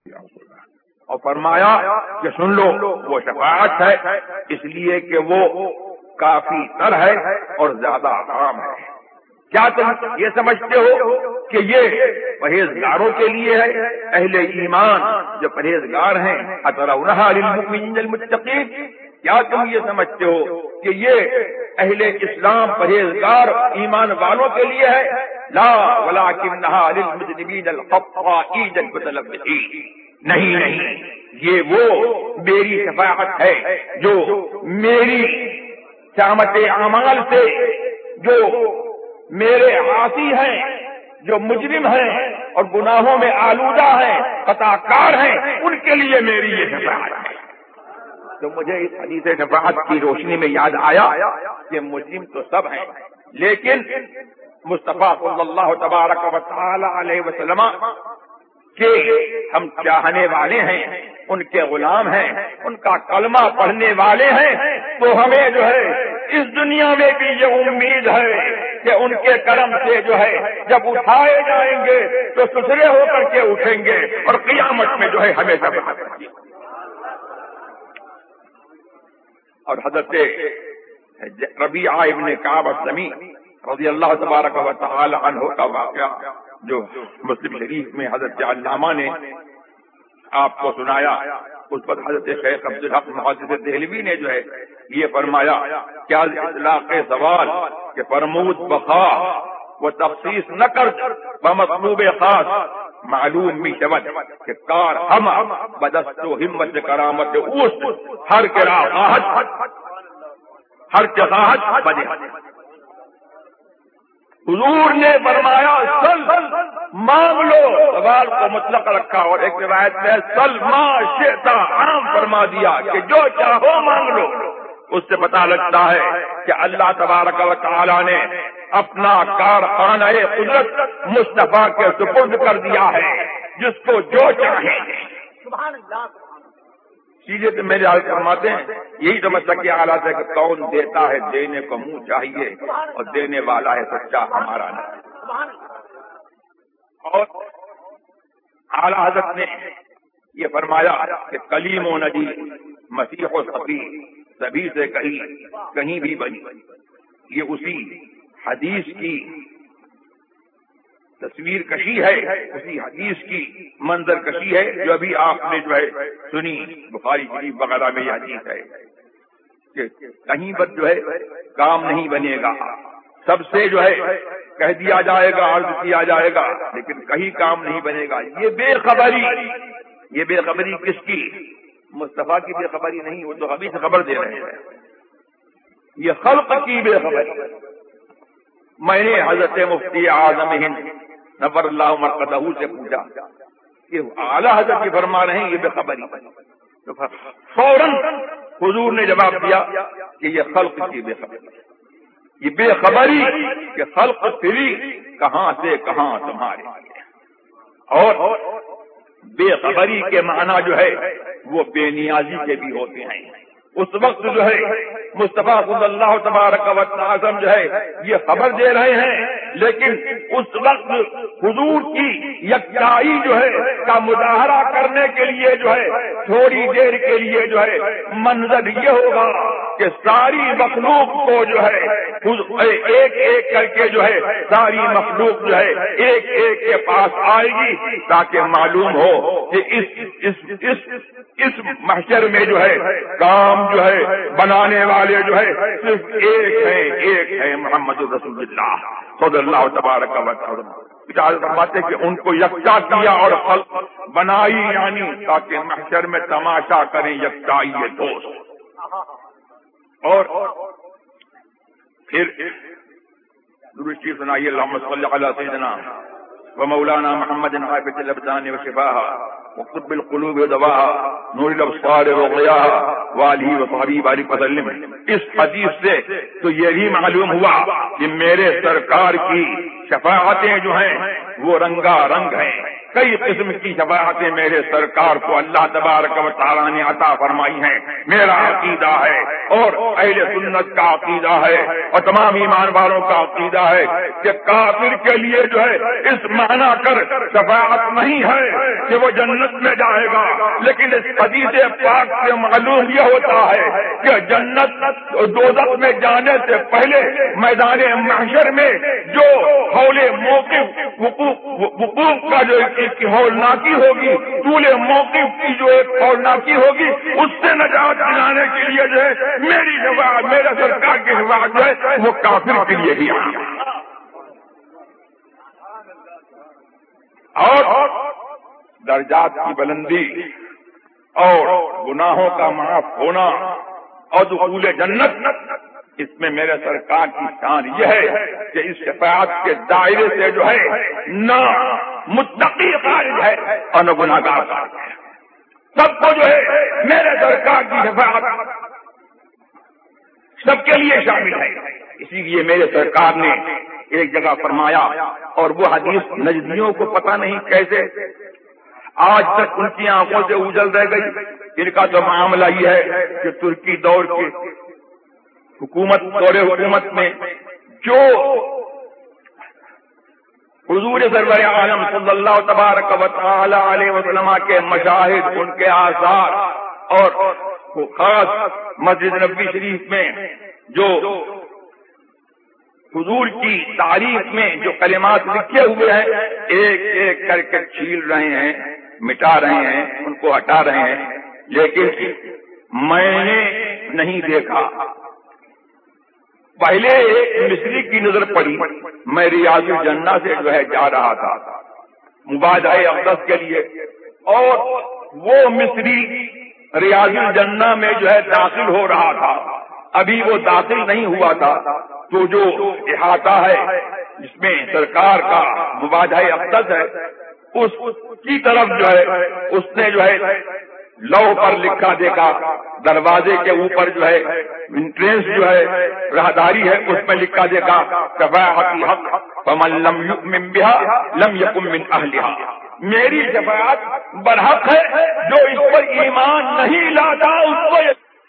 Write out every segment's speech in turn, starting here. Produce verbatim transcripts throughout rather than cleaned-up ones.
اور فرمایا کہ سن لو وہ شفاعت ہے اس لیے کہ وہ کافی تر ہے اور زیادہ عام ہے۔ کیا تم یہ سمجھتے ہو کہ یہ پرہیزگاروں کے لیے ہے؟ اہل ایمان جو پرہیزگار ہیں اترونھا للمؤمنین المتقین، کیا تم یہ سمجھتے ہو کہ یہ اہل اسلام پرہیزگار ایمان والوں کے لیے ہے؟ لا ولکنھا للمذنبین الخطائین المتلبسین، نہیں نہیں، یہ وہ میری شفاعت ہے جو میری شامت اعمال سے جو میرے عاصی ہیں، جو مجرم ہیں اور گناہوں میں آلودہ ہیں، خطا کار ہیں، ان کے لیے میری یہ شفاعت ہے۔ تو مجھے اس حدیث شفاعت کی روشنی میں یاد آیا کہ مجرم تو سب ہیں، لیکن مصطفیٰ صلی اللہ تبارک و تعالی علیہ وسلم کہ ہم چاہنے والے ہیں، ان کے غلام ہیں، ان کا کلمہ پڑھنے والے ہیں، تو ہمیں جو ہے اس دنیا میں بھی یہ امید ہے کہ ان کے کرم سے جو ہے جب اٹھائے جائیں گے تو ستھرے ہو کر کے اٹھیں گے اور قیامت میں جو ہے ہمیشہ بات کریں گے۔ اور حضرت ربیعہ ابن کعب اسلمی رضی اللہ تبارک و تعالی عنہ کا واقعہ جو مسلم شریف میں حضرت علامہ نے آپ کو سنایا، اس پر حضرت شیخ عبدالحق محدث دہلوی نے جو ہے یہ فرمایا کیا اطلاق سوال کہ فرمود بخا و تخصیص نہ کر بمطلوب خاص معلوم می شود کہ کار ہم بدست و ہمت کرامت اوست ہر کے راحت ہر کے راحت بنے۔ حضور نے فرمایا سل مانگ لو، سوال کو مطلق رکھا، اور ایک روایت میں سل ما شئتا عام فرما دیا کہ جو چاہو مانگ لو۔ اس سے پتہ لگتا ہے کہ اللہ تبارک و تعالی نے اپنا کارخانہ قدرت مصطفیٰ کے سپرد کر دیا ہے، جس کو جو چاہے۔ سبحان اللہ۔ چیزیں تو میرے حال فرماتے ہیں یہی سمجھتا کہ حالات ہے کہ کون دیتا ہے، دینے کو منہ چاہیے، اور دینے والا ہے سچا ہمارا نہیں۔ اور اعلی حضرت نے یہ فرمایا کہ کلیم و نبی مسیح و صفی سبھی سے کہیں کہیں بھی بنی، یہ اسی حدیث کی تصویر کشی ہے، اسی حدیث کی منظر کشی ہے جو ابھی آپ نے جو ہے سنی بخاری شریف وغیرہ میں یہ حدیث ہے کہ کہیں پر جو ہے کام نہیں بنے گا، سب سے جو ہے کہہ دیا جائے گا، عرض کیا جائے گا، لیکن کہیں کام نہیں بنے گا۔ یہ بے خبری، یہ بے خبری کس کی؟ مصطفیٰ کی بے خبری نہیں، وہ تو ابھی سے خبر دے رہے ہیں، یہ خلق کی بے خبری۔ میں نے حضرت مفتی اعظم ہند نور اللہ مرقدہ سے پوچھا کہ اعلیٰ حضرت کی فرما رہے ہیں یہ بے خبری، تو فوراً حضور نے جواب دیا کہ یہ خلق کی بے خبری، یہ بے خبری کہ خلق فری کہاں سے کہاں تمہارے، اور بے خبری کے معنی جو ہے وہ بے نیازی کے بھی ہوتے ہیں۔ اس وقت جو ہے مصطفیٰ صلی اللہ تبارک و تعالی جو ہے یہ خبر دے رہے ہیں، لیکن اس وقت حضور کی یکتائی جو ہے کا مظاہرہ کرنے کے لیے جو ہے تھوڑی دیر کے لیے جو ہے منظر یہ ہوگا کہ ساری مخلوق کو جو ہے ایک ایک کر کے جو ہے ساری مخلوق جو ہے ایک ایک کے پاس آئے گی تاکہ معلوم ہو کہ اس اس اس اس محشر میں جو ہے کام جو ہے بنانے والے جو ہے صرف ایک ہے، ایک ہے محمد رسول اللہ صلی اللہ تبارک و تعالی۔ بات ہے کہ ان کو یکجا کیا اور خلق بنائی، یعنی تاکہ محشر میں تماشا کریں یکجائی دوست۔ اور پھر درود سنائیے اللہم صلی علی سیدنا و مولانا محمد عافیۃ الابدان و شفاها وقطب القلوب ودواها نور الابصار وضیاها وآلہ وصحبہ بارک وسلم۔ اس حدیث سے تو یہ بھی معلوم ہوا کہ میرے سرکار کی شفاعتیں جو ہیں وہ رنگا رنگ ہیں، کئی قسم کی شفاعتیں میرے سرکار کو اللہ تبارک و تعالیٰ نے عطا فرمائی ہیں. میرا عقیدہ ہے اور اہل سنت کا عقیدہ ہے اور تمام ایمان والوں کا عقیدہ ہے کہ کافر کے لیے جو ہے اس معنی کر شفاعت نہیں ہے کہ وہ جنت میں جائے گا، لیکن اس حدیث پاک سے معلوم یہ ہوتا ہے کہ جنت دوزخ میں جانے سے پہلے میدان محشر میں جو حول موقف وقوف کا جو ایک ہولناکی ہوگی، طول موقف کی جو ایک ہولناکی ہوگی، اس سے نجات دلانے کے لیے جو ہے میری شفاعت، میرے سرکار کی شفاعت جو ہے وہ کافر کے لیے ہی اور درجات کی بلندی اور گناہوں کا معاف ہونا اور دخول جنت، اس میں میرے سرکار کی شان یہ ہے کہ اس شفاعت کے دائرے سے جو ہے نہ متقی خارج ہے اور نہ گناہگار خارج ہے. سب کو جو ہے میرے سرکار کی شفاعت سب کے لیے شامل ہے. اسی لیے میرے سرکار نے ایک جگہ فرمایا، اور وہ حدیث نجدیوں کو پتہ نہیں کیسے آج تک ان کی آنکھوں سے اوجل رہ گئی. ان کا تو معاملہ یہ ہے کہ ترکی دور کے حکومت دور حکومت میں جو حضور سرور عالم صلی اللہ تبارک و تعالی علیہ وسلم کے مشاہد، ان کے آثار اور خاص مسجد نبوی شریف میں جو حضور کی تعریف میں جو کلمات لکھے ہوئے ہیں، ایک ایک کر کے چھیل رہے ہیں، مٹا رہے ہیں، ان کو ہٹا رہے ہیں. لیکن میں نے نہیں دیکھا. پہلے ایک مصری کی نظر پڑی، میں ریاض الجنہ سے جو ہے جا رہا تھا مبادلہ اقدس کے لیے، اور وہ مصری ریاض الجنہ میں جو ہے داخل ہو رہا تھا. ابھی وہ داخل نہیں ہوا تھا تو جو احاطہ ہے جس میں سرکار کا مبادلہ اقدس ہے، اس کی طرف جو ہے اس نے جو ہے لوح پر لکھا دیکھا، دروازے کے اوپر جو ہے انٹرنس جو ہے راہداری ہے، اس میں لکھا دیکھا شفاعتی حق فمن لم یؤمن بها لم یکن من اہلها. میری شفاعت برحق ہے، جو اس پر ایمان نہیں لاتا اس کو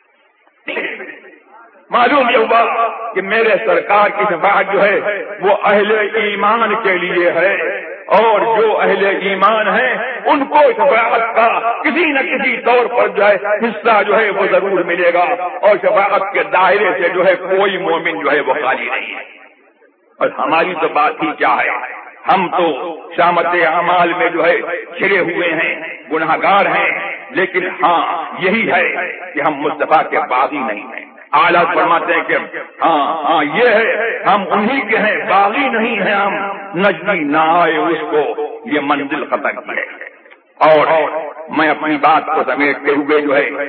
معلوم یہ ہوا کہ میرے سرکار کی شفاعت جو ہے وہ اہل ایمان کے لیے ہے، اور جو اہل ایمان ہیں ان کو شفاعت کا کسی نہ کسی طور پر جو ہے حصہ جو ہے وہ ضرور ملے گا، اور شفاعت کے دائرے سے جو ہے کوئی مومن جو ہے وہ خالی نہیں ہے. اور ہماری تو بات ہی کیا ہے، ہم تو شامت اعمال میں جو ہے چھڑے ہوئے ہیں، گناہگار ہیں، لیکن ہاں یہی ہے کہ ہم مصطفیٰ کے باغی نہیں ہیں. اعلیٰ فرماتے ہیں کہ ہاں ہاں یہ ہے ہم انہی کے ہیں، باغی نہیں ہیں ہم، نجدی نہ آئے اس کو یہ منزل ختم کی ہے. اور میں اپنی بات کو سمیٹتے ہوئے جو ہے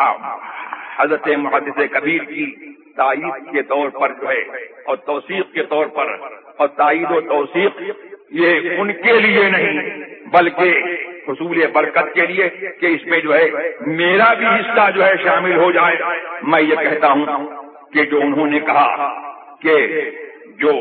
حضرت محدث کبیر کی تائید کے طور پر جو ہے اور توثیق کے طور پر، اور تائید و توثیق یہ ان کے لیے نہیں بلکہ حصول برکت کے لیے کہ اس میں جو ہے میرا بھی حصہ جو ہے شامل ہو جائے. میں یہ کہتا ہوں کہ جو انہوں نے کہا کہ جو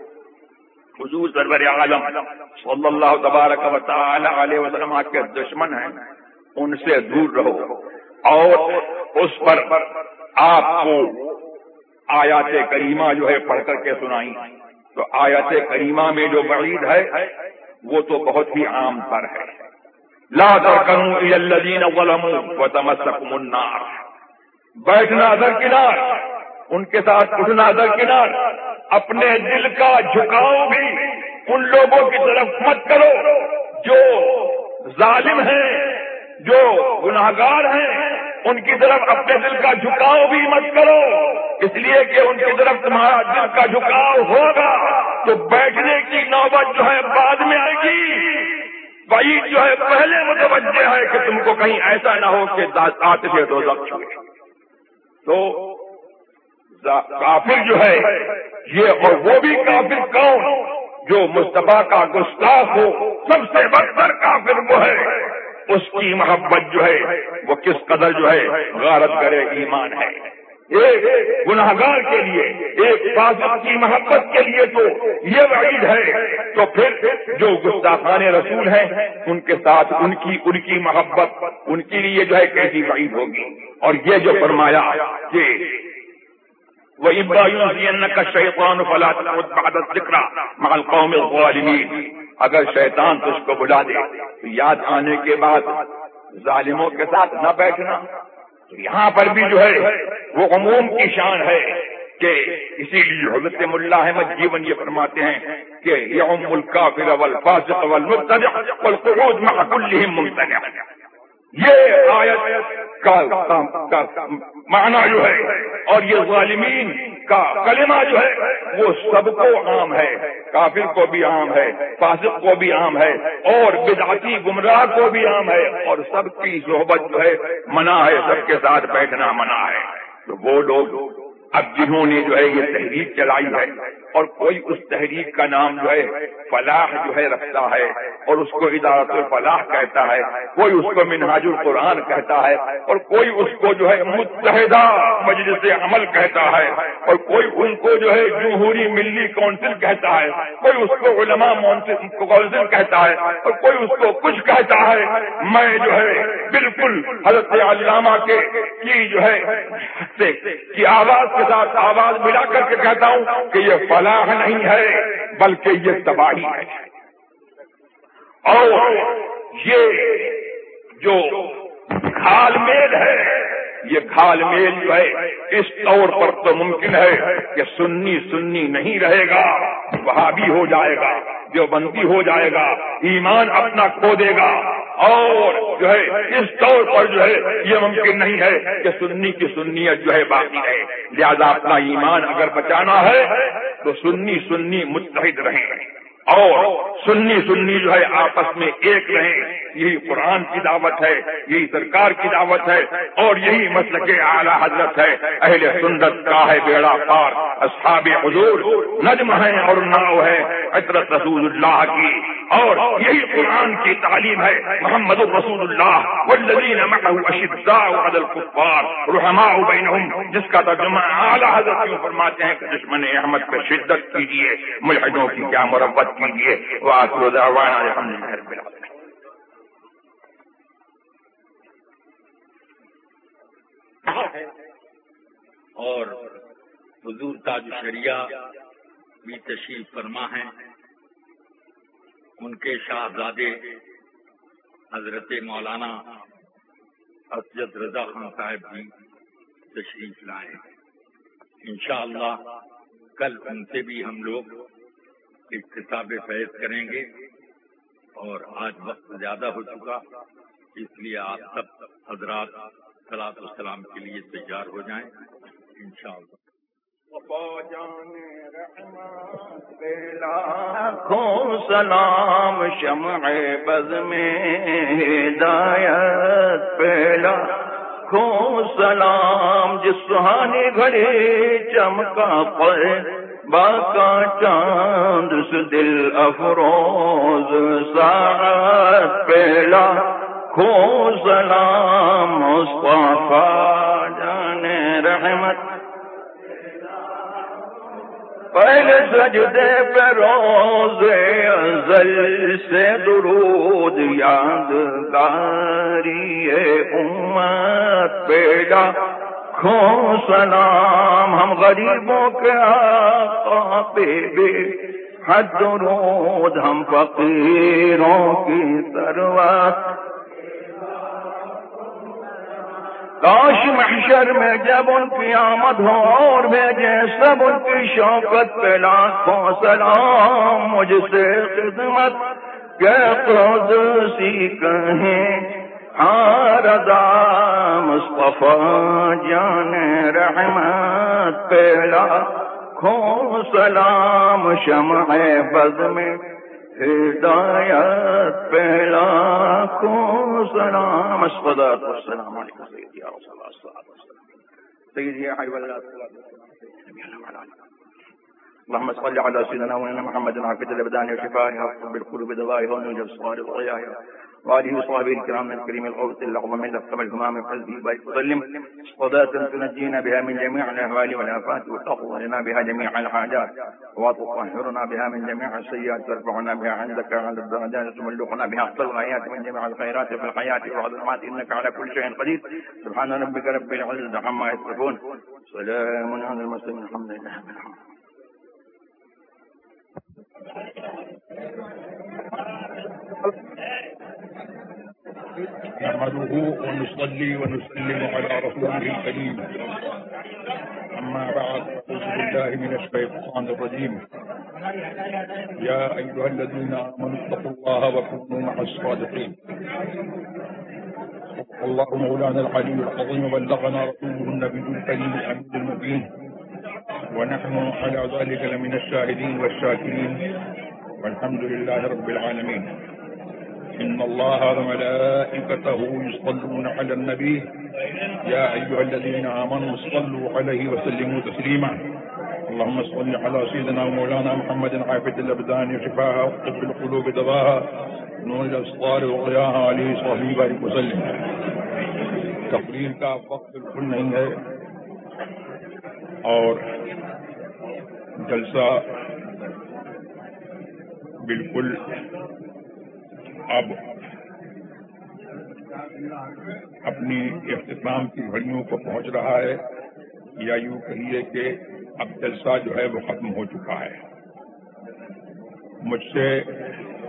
حضور سرور عالم صلی اللہ تبارک و تعالی علیہ وسلم کے دشمن ہیں ان سے دور رہو، اور اس پر آپ کو آیات کریمہ جو ہے پڑھ کر کے سنائی. تو آیات کریمہ میں جو وعید ہے وہ تو بہت ہی عام پر ہے، لا ترکنوا الی الذین ظلموا وتمسکم النار. بیٹھنا درکنار، ان کے ساتھ اٹھنا درکنار، اپنے دل کا جھکاؤ بھی ان لوگوں کی طرف مت کرو جو ظالم ہیں، جو گناہگار ہیں، ان کی طرف اپنے دل کا جھکاؤ بھی مت کرو، اس لیے کہ ان کی طرف تمہارا دل کا جھکاؤ ہوگا تو بیٹھنے کی نوبت جو ہے بعد میں آئے گی. وعید جو ہے پہلے متوجہ ہے کہ تم کو کہیں ایسا نہ ہو کہ آتش دوزخ چھوئے. تو کافر جو ہے یہ، اور وہ بھی کافر کون جو مصطفیٰ کا گستاخ ہو، سب سے بدتر کافر وہ ہے، اس کی محبت جو ہے وہ کس قدر جو ہے غارت کرے ایمان ہے. ایک گناہگار کے لیے، ایک فاسق کی محبت کے لیے تو یہ وعید ہے، تو پھر جو گستاخان رسول ہیں ان کے ساتھ ان کی ان کی محبت ان کے لیے جو ہے کیسی وعید ہوگی۔ اور یہ جو فرمایا کہ وَإِمَّا يُنْسِيَنَّكَ الشَّيْطَانُ فَلَا تَقْعُدْ بَعْدَ الذِّكْرَىٰ مَعَ الْقَوْمِ الظَّالِمِينَ، اگر شیطان تجھ کو بلا دے تو یاد آنے کے بعد ظالموں کے ساتھ نہ بیٹھنا۔ یہاں پر بھی جو ہے وہ عموم کی شان ہے کہ اسی لیے حضرت ملا احمد جیون یہ فرماتے ہیں کہ یعم الکافر والفاسق والمبتدع والقعود مع كلهم ممتنع۔ یہ آیت کا, کا, کا معنی جو ہے اور یہ ظالمین کا کلمہ جو ہے وہ سب کو عام ہے، کافر کو بھی عام ہے، فاسق کو بھی عام ہے، اور بدعتی گمراہ کو بھی عام ہے، اور سب کی صحبت جو ہے منع ہے، سب کے ساتھ بیٹھنا منع ہے۔ تو وہ لوگ اب جنہوں نے جو ہے یہ تحریک چلائی ہے اور کوئی اس تحریک کا نام جو ہے فلاح جو ہے رکھتا ہے اور اس کو ادارت الفلاح کہتا ہے، کوئی اس کو منہاج القرآن کہتا ہے، اور کوئی اس کو جو ہے متحدہ مجلس عمل کہتا ہے، اور کوئی ان کو جو ہے جمہوری ملی کونسل کہتا ہے، کوئی اس کو علماء کونسل کہتا ہے، اور کوئی اس کو کچھ کہتا ہے، میں جو ہے بالکل حضرت علامہ کے کی جو ہے کی آواز کے ساتھ آواز ملا کر کے کہتا ہوں کہ یہ فلاح نہیں ہے بلکہ یہ تباہی ہے۔ اور یہ جو گھال میل ہے، یہ گھال میل جو ہے اس طور پر تو ممکن ہے کہ سنی سنی نہیں رہے گا، وہابی ہو جائے گا، دیوبندی ہو جائے گا، ایمان اپنا کھو دے گا، اور جو ہے اس طور پر جو ہے یہ ممکن نہیں ہے کہ سنی کی سنیت جو ہے باقی ہے۔ لہذا اپنا ایمان اگر بچانا ہے تو سنی سنی متحد رہیں، اور سنی سنی جو ہے آپس میں ایک رہیں۔ یہی قرآن کی دعوت ہے، یہی سرکار کی دعوت ہے، اور یہی مسلک اعلیٰ حضرت ہے۔ اہل سنت کا ہے بیڑا پار، اصحاب حضور نجم ہیں اور ناؤ ہے عطرت رسول اللہ کی، اور یہی قرآن کی تعلیم ہے۔ محمد الرسول اللہ والذین معه اشداء علی الکفار رحماء بینہم، جس کا ترجمہ اعلیٰ حضرت یوں فرماتے ہیں کہ دشمن احمد پہ شدت کیجیے، ملحدوں کی کیا مربت کیجیے۔ وآخر دعوانا الحمدللہ رب العالمین۔ اور حضور تاج شریعہ بھی تشریف فرما ہیں، ان کے شاہزادے حضرت مولانا اسجد رضا خان صاحب بھی تشریف لائے۔ انشاءاللہ کل ان سے بھی ہم لوگ ایک خطاب فیض کریں گے، اور آج وقت زیادہ ہو چکا، اس لیے آپ سب حضرات صلاۃ والسلام کے لیے تیار ہو جائیں انشاءاللہ۔ لاکھوں سلام شمع بز میں ہدایت پہ، لاکھوں سلام جس سہانی گھڑی چمکا پر باقا چاند سے دل افروز ساعت پہ، لاکھوں سلام مصطفیٰ جان رحمت پہلے سجدے پہ روز ازل سے درود یادگاری امت پہ، لاکھوں سلام ہم غریبوں کے آقا پہ بے حد درود، ہم فقیروں کی ثروت۔ کاش محشر میں جب ان کی آمد ہو اور بھیجے سب ان کی شوکت پہ، لاکھوں سلام مجھ سے خدمت کے قدسی کہیں ہاں رضا مصطفیٰ جان رحمت پہ، لاکھوں سلام شمع بز میں ہدایت پہ، لاکھوں سلام۔ الصلاۃ والسلام علیکم سیدی یا رسول اللہ صلی اللہ علیہ وسلم، سیدی یا حبیب اللہ صلی اللہ علیہ وسلم۔ اللهم صل على سيدنا ونبينا محمد عافية الأبدان وشفائها بالقلوب دوائها ونجب الصغار وضيائها وآله وصحبه الكرام الكريم الغوث الأعظم من لقب الهمام الحزبي بارك وسلم صلاة تنجينا بها من جميع الأهوال والآفات وتقضي لنا بها جميع الحاجات وتطهرنا بها من جميع السيئات وترفعنا بها عندك على الدرجات وتبلغنا بها أقصى الغايات من جميع الخيرات في الحياة والظلمات إنك على كل شيء قدير. سبحان ربك رب العزة عما يصفون سلام على المرسلين الحمد لله رب العالمين. نحمده ونصلي ونسلم على رسوله الكريم. أما بعد، أعوذ بالله من الشيطان الرجيم. يا أيها الذين آمنوا اتقوا الله وكونوا مع الصادقين. الله مولانا العلي العظيم بلغنا رسوله النبي الكريم الحميد المبين، ونحن على ذلك لمن الشاهدين والشاكرين، والحمد لله رب العالمين. إن الله وملائكته يصلون على النبي يا أيها الذين آمنوا صلوا عليه وسلموا تسليما. اللهم صل على سيدنا ومولانا محمد عافية الأبدان وشفاها وطب القلوب دواها نور الأبصار وضياها عليه صلى بارك وسلم. تقریر کا وقت بالکل نہیں ہے اور جلسہ بالکل اب اپنی اختتام کی گھڑیوں کو پہنچ رہا ہے، یا یوں کہیے کہ اب جلسہ جو ہے وہ ختم ہو چکا ہے. مجھ سے